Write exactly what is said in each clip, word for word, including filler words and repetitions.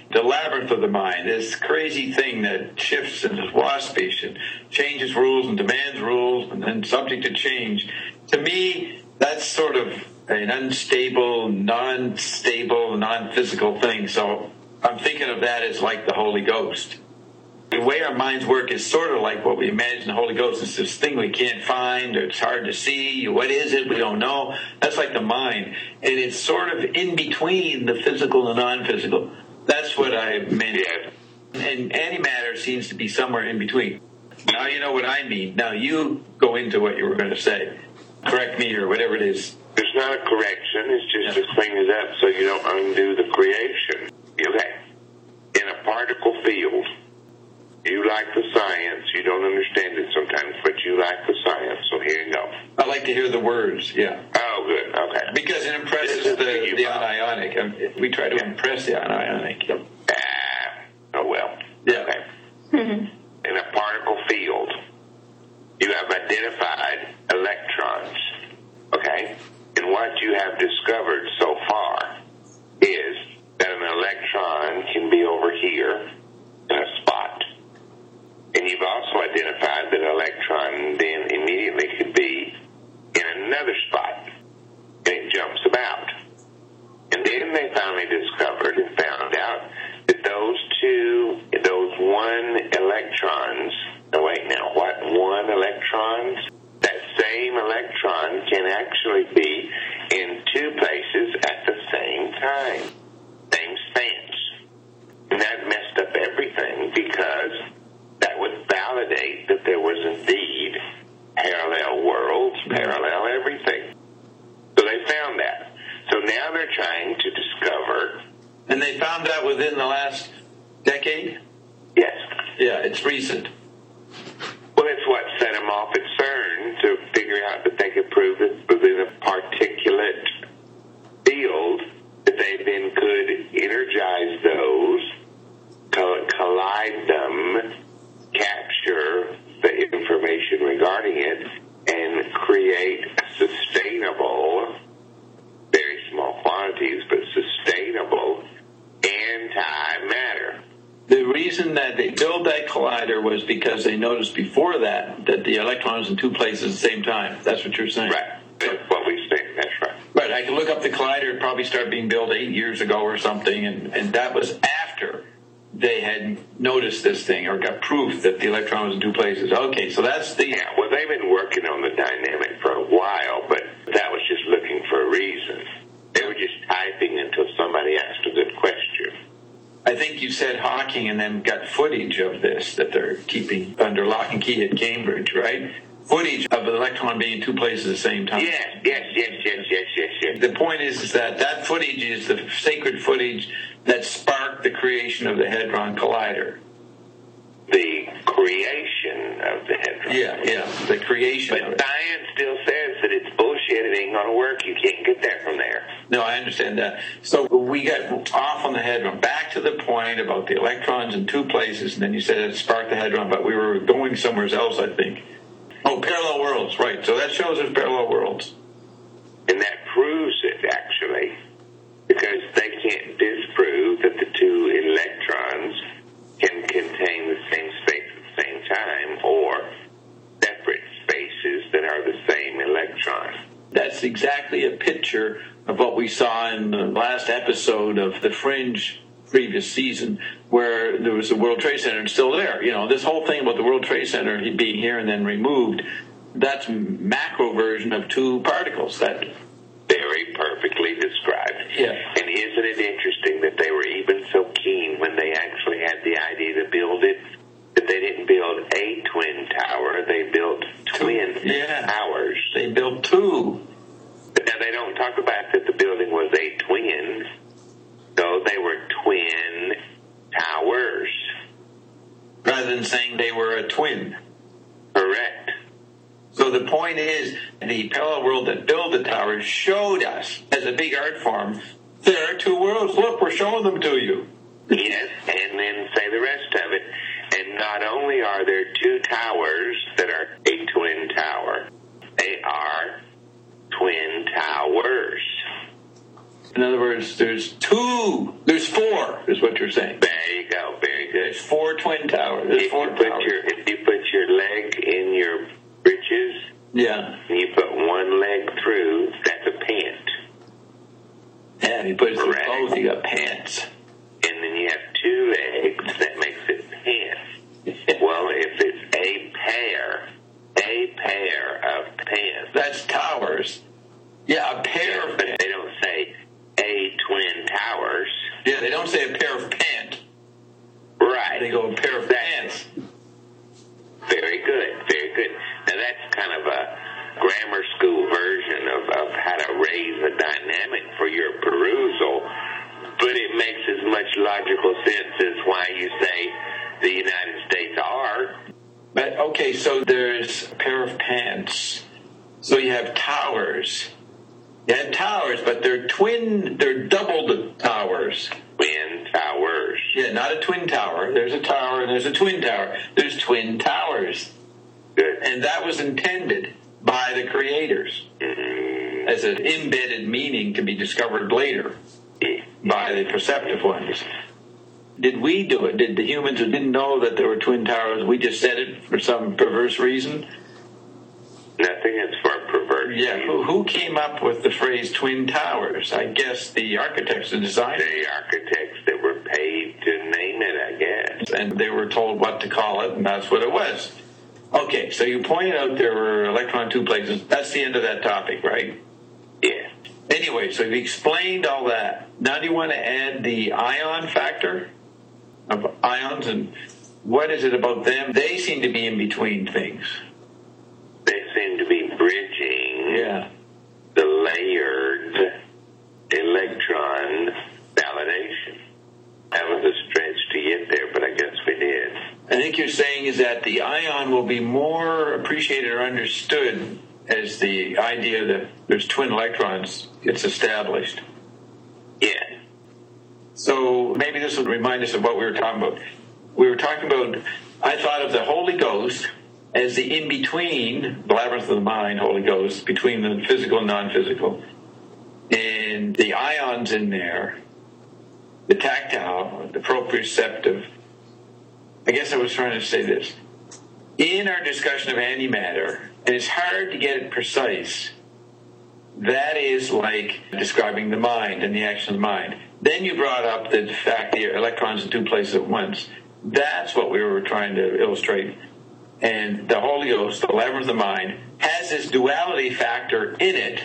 the labyrinth of the mind, this crazy thing that shifts and is waspish and changes rules and demands rules and then subject to change. To me, that's sort of an unstable, non-stable, non-physical thing. So I'm thinking of that as like the Holy Ghost. The way our minds work is sort of like what we imagine the Holy Ghost. It's this thing we can't find, or it's hard to see. What is it? We don't know. That's like the mind. And it's sort of in between the physical and the non-physical. That's what I meant. And antimatter seems to be somewhere in between. Now you know what I mean. Now you go into what you were going to say. Correct me or whatever it is. It's not a correction. It's just yeah. to clean it up so you don't undo the creation. Okay. In a particle field, you like the science. You don't understand it sometimes, but you like the science. So here you go. I like to hear the words, yeah. Oh, good. Okay. Because it impresses the, the anionic. I mean, we try to yeah. impress the anionic. Yep. Ah, oh, well. Yeah. Okay. Mm-hmm. In a particle field, you have identified electrons. Okay? And what you have discovered so far is that an electron can be over here in a spot. And you've also identified that an electron then immediately could be in another spot. And it jumps about. And then they finally discovered and found out that those two, those one electrons, oh wait now, what, one electrons? That same electron can actually be in two places at the same time. Same stance. And that messed up everything because that would validate that there was indeed parallel worlds, parallel everything. So they found that. So now they're trying to discover. And they found that within the last decade? Yes. Yeah, it's recent. Well, it's what set them off at CERN to figure out that they could prove that within a particulate field that they then could energize those, collide them, capture the information regarding it, and create sustainable, very small quantities, but sustainable antimatter. The reason that they built that collider was because they noticed before that that the electron was in two places at the same time. That's what you're saying. Right. That's what we think. That's right. Right. I can look up the collider. It probably started being built eight years ago or something, and, and that was after they had noticed this thing or got proof that the electron was in two places. Okay, so that's the... Yeah, well, they've been working on the dynamic for a while, but that was just looking for a reason. They were just typing until somebody asked a good question. I think you said Hawking and them got footage of this that they're keeping under lock and key at Cambridge, right? Footage of an electron being in two places at the same time. Yes, yes, yes, yes, yes, yes, yes. The point is, is that that footage is the sacred footage that sparked the creation of the Hadron Collider. The creation of the Hadron. Yeah, yeah, the creation but of it. Science still says that it's bullshit. It ain't going to work. You can't get there from there. No, I understand that. So we got off on the Hadron. Back to the point about the electrons in two places, and then you said it sparked the Hadron, but we were going somewhere else, I think. Oh, parallel worlds, right. So that shows us parallel worlds. And that proves it, actually, because they can't disprove that the two electrons can contain the same space at the same time or separate spaces that are the same electron. That's exactly a picture of what we saw in the last episode of The Fringe previous season, where there was the World Trade Center and still there. You know, this whole thing about the World Trade Center being here and then removed, that's macro version of two particles. That very perfectly described. Yeah. And isn't it interesting that they were even so keen when they actually had the idea to build it, that they didn't build a twin tower, they built twin yeah. towers. They built two. But now they don't talk about that the building was a twin. So they were twin towers. Rather than saying they were a twin. Correct. So the point is, the parallel world that built the towers showed us, as a big art form, there are two worlds. Look, we're showing them to you. Yes, and then say the rest of it. And not only are there two towers that are a twin tower, they are twin towers. In other words, there's two, there's four, is what you're saying. There you go. Very good. There's four twin towers. There's If four you, put towers. your, if you put your leg in your britches Yeah. and you put one leg through, that's a pant. And you put it through Correct. both, you got pants. And then you have two legs, that makes it pants. Well, if it's a pair, a pair of pants. That's towers. Yeah, a pair of But pants. they don't say a twin towers. Yeah, they don't say a pair of pants. Right. They go a pair of pants. Very good, very good. Now that's kind of a grammar school version of, of how to raise a dynamic for your perusal, but it makes as much logical sense as why you say the United States are. But okay, so there's a pair of pants. So you have towers. You have towers, but they're twin, they're doubled towers. Twin towers. Yeah, not a twin tower. There's a tower and there's a twin tower. There's twin towers. Good. And that was intended by the creators Mm-hmm. as an embedded meaning to be discovered later by the perceptive ones. Did we do it? Did the humans who didn't know that there were twin towers, we just said it for some perverse reason? Nothing is for perverse. Yeah, who, who came up with the phrase twin towers? I guess the architects and designers. The architects that were paid to name it, I guess. And they were told what to call it, and that's what it was. Okay, so you pointed out there were electron two places. That's the end of that topic, right? Yeah. Anyway, so you've explained all that. Now do you want to add the ion factor of ions, and what is it about them? They seem to be in between things. They seem to be bridging Yeah. the layered electron validation. That was a stretch to get there, but I guess we did. I think you're saying is that the ion will be more appreciated or understood as the idea that there's twin electrons gets established. Yeah. So maybe this will remind us of what we were talking about. We were talking about, I thought of the Holy Ghost as the in-between, the labyrinth of the mind, Holy Ghost, between the physical and non-physical. And the ions in there, the tactile, the proprioceptive. I guess I was trying to say this. In our discussion of antimatter, and it's hard to get it precise, that is like describing the mind and the action of the mind. Then you brought up the fact the electrons in two places at once. That's what we were trying to illustrate. And the Holy Ghost, the labyrinth of the mind, has this duality factor in it,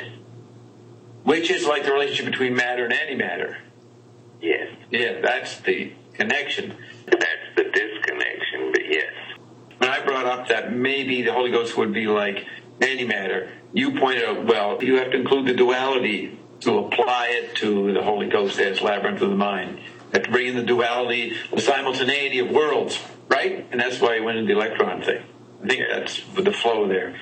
which is like the relationship between matter and antimatter. Yes. Yeah, that's the connection. That's the disconnection, but yes. When I brought up that maybe the Holy Ghost would be like antimatter, you pointed out, well, you have to include the duality to apply it to the Holy Ghost as labyrinth of the mind. You have to bring in the duality, the simultaneity of worlds, right? And that's why I went into the electron thing. I think that's the flow there.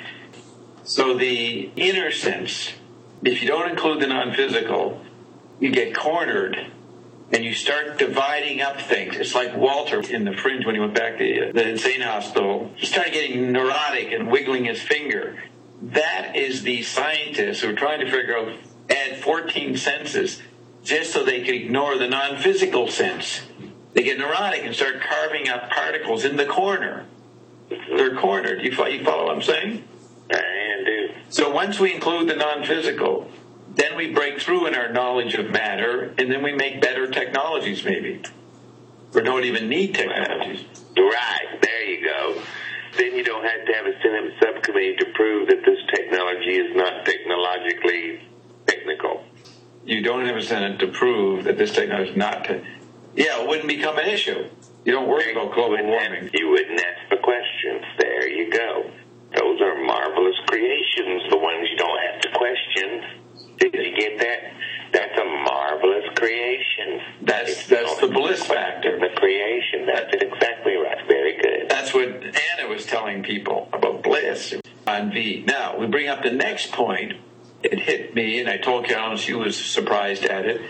So the inner sense, if you don't include the non-physical, you get cornered and you start dividing up things. It's like Walter in The Fringe when he went back to the insane hospital. He started getting neurotic and wiggling his finger. That is the scientists who are trying to figure out, add fourteen senses just so they could ignore the non-physical sense. They get neurotic and start carving up particles in the corner. They're cornered. You follow, you follow what I'm saying? I do. So once we include the non-physical, then we break through in our knowledge of matter, and then we make better technologies, maybe. Or don't even need technologies. Right, there you go. Then you don't have to have a Senate subcommittee to prove that this technology is not technologically technical. You don't have a Senate to prove that this technology is not... Te- yeah, it wouldn't become an issue. You don't worry about global warming. You wouldn't ask the questions. There you go. Those are marvelous creations, the ones you don't have to question. Did you get that? That's a marvelous creation. That's that's the bliss factor. The creation. That's exactly right. Very good. That's what Anna was telling people about bliss on V. Now, we bring up the next point. It hit me, and I told Carolyn, she was surprised at it,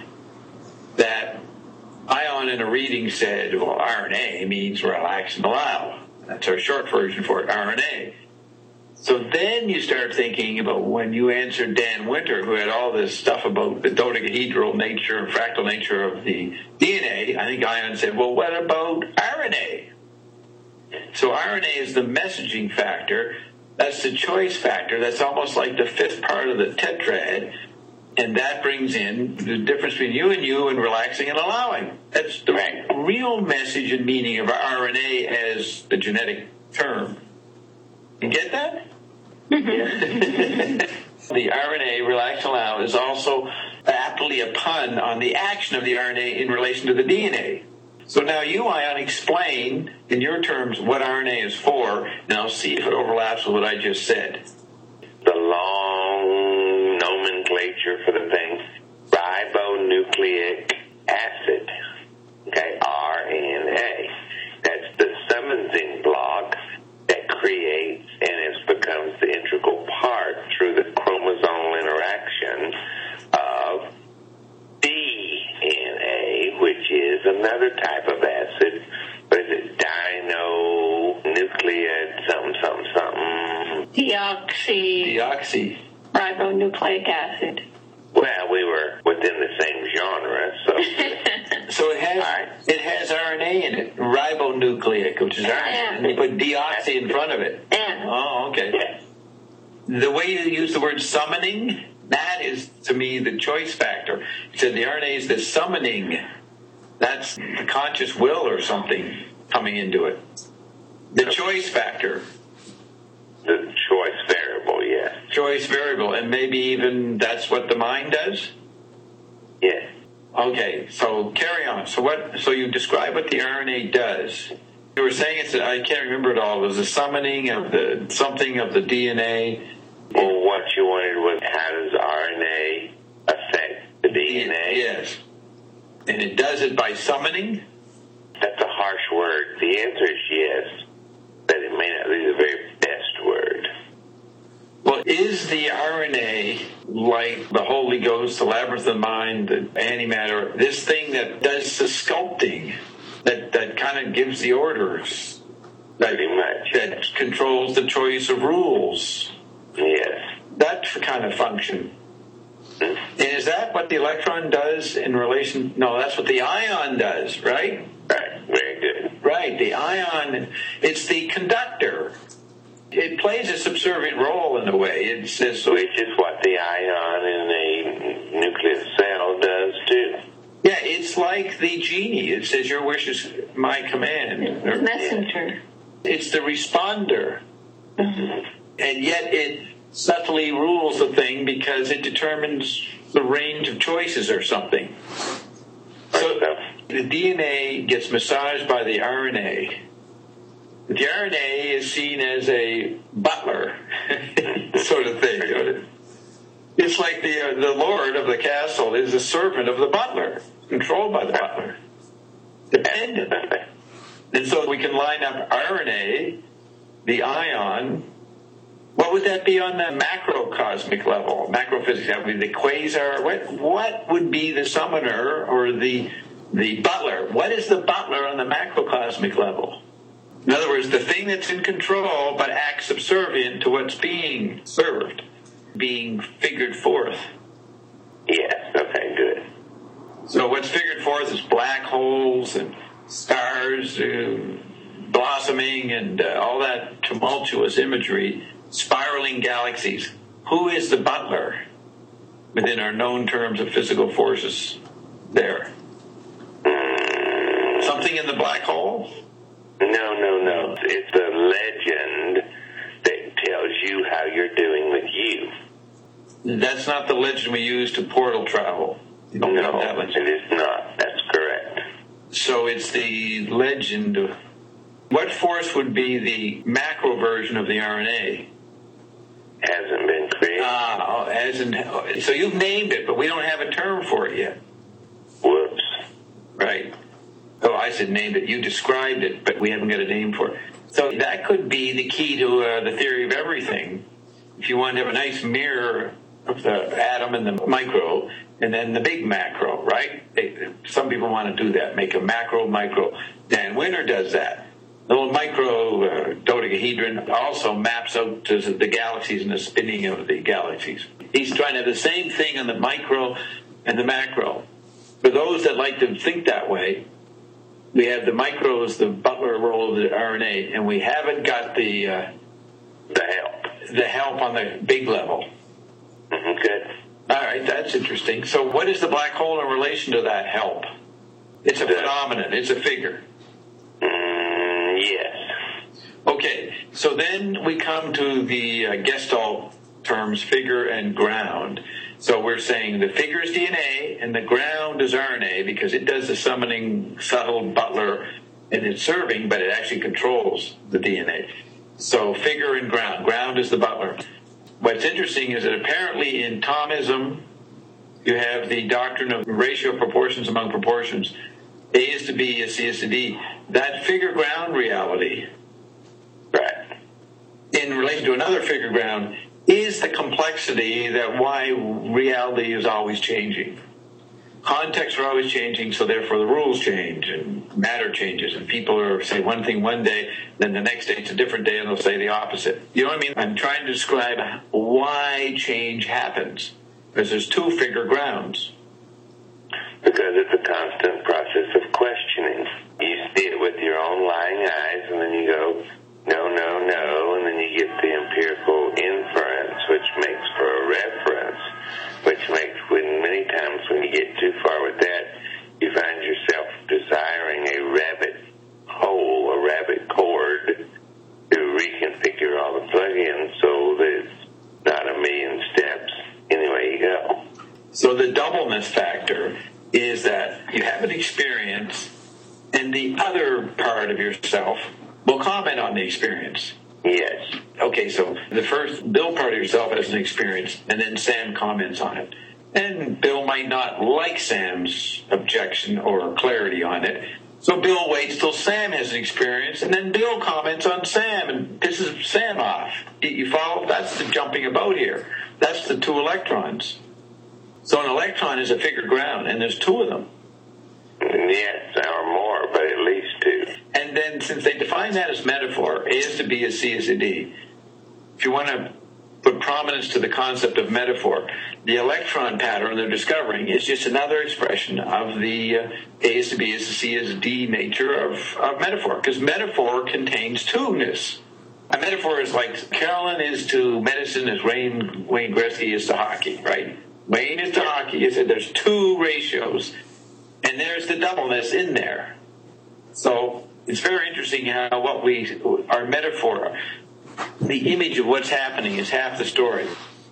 that Ion in a reading said, well, R N A means relax and allow. That's our short version for it, R N A. So then you start thinking about when you answered Dan Winter, who had all this stuff about the dodecahedral nature and fractal nature of the D N A. I think Ion said, well, what about R N A? So R N A is the messaging factor. That's the choice factor. That's almost like the fifth part of the tetrad. And that brings in the difference between you and you and relaxing and allowing. That's the real message and meaning of R N A as the genetic term. You get that? The R N A, relax and allow, is also aptly a pun on the action of the R N A in relation to the D N A. So now you, Ion, explain in your terms what R N A is for, and I'll see if it overlaps with what I just said. The long nomenclature for the thing, ribonucleic acid, okay, R N A. That's the summoning block that creates and it becomes the integral part through the chromosomal interaction of D N A, which is another type of acid. What is it? Dinonucleate something, something, something. Deoxy. Deoxy. Ribonucleic acid. Well, we were within the same genre, so. So it has right. it has R N A in it, ribonucleic, which is R N A, Yeah. and you put deoxy in front of it. Yeah. Oh, okay. Yeah. The way you use the word summoning, that is, to me, the choice factor. You said the R N A is the summoning. That's the conscious will or something coming into it. The choice factor. The choice variable, yes. Choice variable. And maybe even that's what the mind does? Yes. Okay, so carry on. So what? So you describe what the R N A does. You were saying it's, I can't remember it all, it was the summoning of the something of the D N A. Well, what you wanted was how does R N A affect the D N A? Yes. And it does it by summoning? That's a harsh word. The answer is yes, but it may not be the very best word. Well, is the R N A like the Holy Ghost, the labyrinth of the mind, the antimatter, this thing that does the sculpting, that, that kind of gives the orders, that, Pretty much. that controls the choice of rules? Yes. That kind of function. And is that what the electron does in relation? No, that's what the ion does, right? Right. Very good. Right. The ion, it's the conductor. It plays a subservient role in a way. It says, Which is what the ion in a nucleus cell does too. yeah, it's like the genie. It says, your wish is my command. The messenger. It's the responder. Mm-hmm. And yet it subtly rules the thing because it determines the range of choices or something. So the D N A gets massaged by the R N A. The R N A is seen as a butler sort of thing. It's like the uh, the lord of the castle is a servant of the butler, controlled by the butler, dependent. And so we can line up R N A, the ion. What would that be on the macrocosmic level, macrophysics? That would be the quasar. What what would be the summoner or the the butler? What is the butler on the macrocosmic level? In other words, the thing that's in control but acts subservient to what's being served, being figured forth. Yes. Okay. Good. So what's figured forth is black holes and stars uh, blossoming and uh, all that tumultuous imagery, spiraling galaxies. Who is the butler within our known terms of physical forces there? Something in the black hole? No, no, no. It's the legend that tells you how you're doing with you. That's not the legend we use to portal travel. You don't No, have that legend. it is not. That's correct. So it's the legend of what force would be the macro version of the R N A? Hasn't been created. Ah, as in, so you've named it, but we don't have a term for it yet. Whoops. Right. Oh, I said named it. You described it, but we haven't got a name for it. So that could be the key to uh, the theory of everything. If you want to have a nice mirror of the atom and the micro, and then the big macro, right? They, some people want to do that, make a macro, micro. Dan Winter does that. The little micro uh, dodecahedron also maps out to the galaxies and the spinning of the galaxies. He's trying to have the same thing on the micro and the macro. For those that like to think that way, we have the micros, the Butler role of the R N A, and we haven't got the uh, The help. the help on the big level. Mm-hmm, good. All right, that's interesting. So what is the black hole in relation to that help? It's a The- phenomenon. It's a figure. Mm, yes. Okay, so then we come to the uh, Gestalt terms, figure and ground. So we're saying the figure is D N A and the ground is R N A because it does the summoning, subtle Butler, and it's serving, but it actually controls the D N A. So figure and ground. Ground is the Butler. What's interesting is that apparently in Thomism, you have the doctrine of ratio of proportions among proportions. A is to B, is C is to D. That figure ground reality, Right. in relation to another figure ground, is the complexity that why reality is always changing. Contexts are always changing, so therefore the rules change and matter changes, and people are say one thing one day, then the next day it's a different day, and they'll say the opposite. You know what I mean? I'm trying to describe why change happens, because there's two figure grounds. Because it's a constant process of questioning. You see it with your own lying eyes, and then you go, no, no, no, and then you get the empirical inference, which makes for a reference, which makes, when many times when you get too far with that, you find yourself desiring a rabbit hole, a rabbit cord, to reconfigure all the plugins so that it's not a million steps. Anyway, you go. So the doubleness factor is that you have an experience, and the other part of yourself will comment on the experience. Yes. Okay, so the first Bill part of yourself has an experience, and then Sam comments on it. And Bill might not like Sam's objection or clarity on it, so Bill waits till Sam has an experience, and then Bill comments on Sam and pisses Sam off. You follow? That's the jumping about here. That's the two electrons. So an electron is a figure ground, and there's two of them. Yes, or more, but at least two. And then since they define that as metaphor, A is to B is C is to D, if you want to put prominence to the concept of metaphor, the electron pattern they're discovering is just another expression of the uh, A is to B is to C is to D nature of, of metaphor, because metaphor contains two-ness. A metaphor is like Carolyn is to medicine as Wayne, Wayne Gretzky is to hockey, right? Wayne is to hockey. You said there's two ratios, and there's the doubleness in there. So it's very interesting how what we, our metaphor, the image of what's happening is half the story.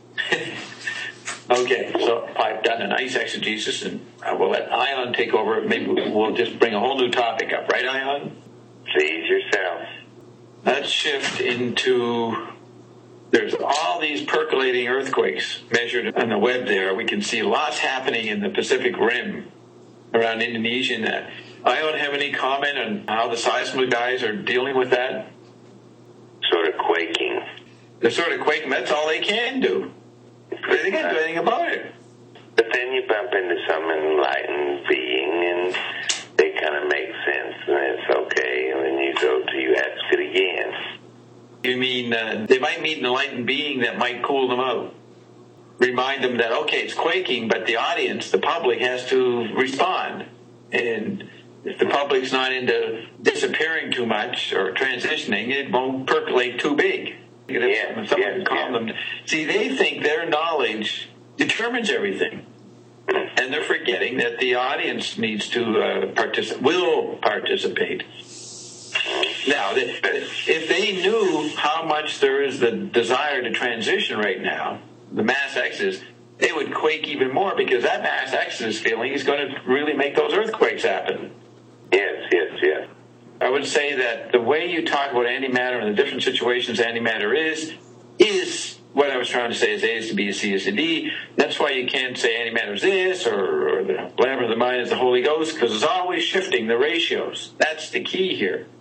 Okay, so I've done a nice exegesis, and we'll let Ion take over. Maybe we'll just bring a whole new topic up, right, Ion? Please yourself. Let's shift into, there's all these percolating earthquakes measured on the web there. We can see lots happening in the Pacific Rim around Indonesia and that. I don't have any comment on how the seismic guys are dealing with that. Sort of quaking. They're sort of quaking. That's all they can do. They can't do anything about it. But then you bump into some enlightened being, and they kind of make sense, and it's okay. And then you go to, you ask it again. You mean uh, they might meet an enlightened being that might cool them out? Remind them that, okay, it's quaking, but the audience, the public, has to respond. And if the public's not into disappearing too much or transitioning, it won't percolate too big. Yeah, Someone yeah, can calm yeah. them. See, they think their knowledge determines everything. And they're forgetting that the audience needs to uh, participate, will participate. Now, if they knew how much there is the desire to transition right now, the mass exodus, they would quake even more, because that mass exodus feeling is going to really make those earthquakes happen. Yes, yes, yes. I would say that the way you talk about antimatter and the different situations antimatter is, is what I was trying to say is A is to B is C is to D. That's why you can't say antimatter is this, or, or the whatever the mind is the Holy Ghost, because it's always shifting the ratios. That's the key here.